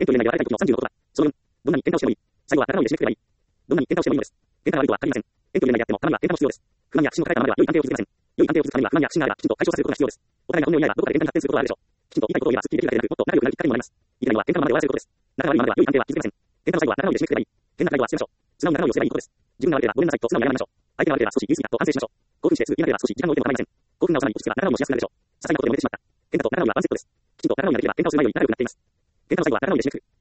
縁という願いは与えたい時の36言葉。その4、どんなに喧嘩をしてもいい。最後は仲直りをしてくればいい。どんなに喧嘩をしてもいいのです。喧嘩が悪いとは限りません。縁という願いであっても、たまには喧嘩も必要です。不満や不信を抱えたままでは良い関係を築けません。良い関係を築くためには不満や不信があればきちんと解消させることが必要です。お互いが本音を言い合えばどこかで喧嘩に発展することがあるでしょう。きちんと言いたいことを言えばすっきりできるだけでなく、もっと仲良くなるきっかけにもなります。言いたいのは喧嘩のままで終わらせることです。仲悪いままでは良い関係は築けません。喧嘩の最後は仲直りで締めくくればいい。変なプライドは捨てましょう。素直に仲直りをすればいいことです。自分が悪ければごめんなさいと素直に謝りましょう。相手が悪ければ少し言い過ぎたと反省しましょう。興奮してすぐ言いなければ少し時間を置いても構いません。興奮が収まり落ち着けば仲直りもしやすくなるでしょう。些細なことで揉めてしまった。喧嘩と仲直りはワンセットです。きちんと仲直りができれば喧嘩をする前より仲良くなっています。喧嘩の最後は仲直りで締めくくる。